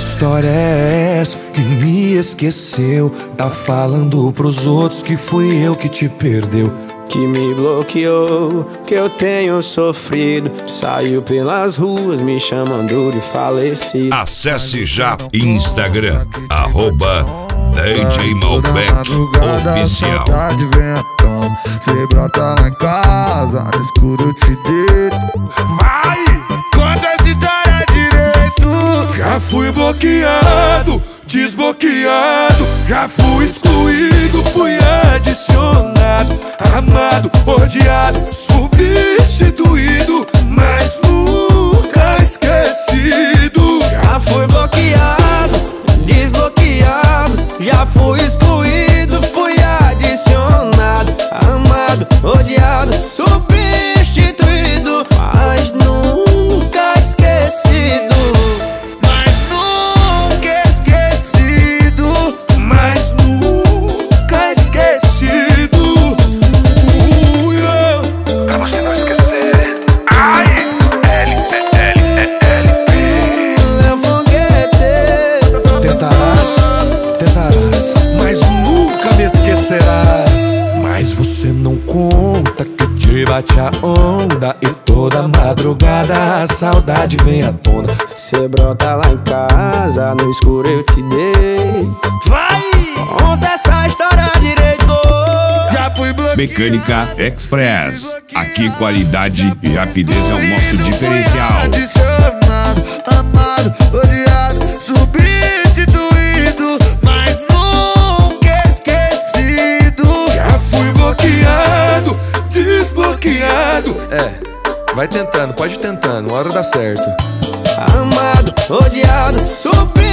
história é essa que me esqueceu? Tá falando pros outros que fui eu que te perdeu, que me bloqueou, que eu tenho sofrido. Saiu pelas ruas me chamando de falecido. Acesse já Instagram, @DJ Malbec Oficial. Saudade vem à tona, cê brota lá em casa, no escuro eu te deito. vai! Conta essa história direito. Já fui bloqueado, desbloqueado, já fui excluído, fui adicionado, amado, odiado, substituído, mas nunca esquecido. Já fui bloqueado, desbloqueado, já fui excluído, fui adicionado, amado, odiado, substituído, mas nunca esquecido. Mas você não conta que eu te bate a onda e toda madrugada a saudade vem à tona. Cê brota lá em casa, no escuro eu te dei. Vai! Conta essa história direito. Já fui bloqueado. Mecânica Express. Aqui qualidade e rapidez é o nosso diferencial. Adicionado, amado, odiado, substituído, mas nunca esquecido. Já fui bloqueado, desbloqueado. Vai tentando, pode ir tentando, uma hora dá certo. Amado, odiado, substituído.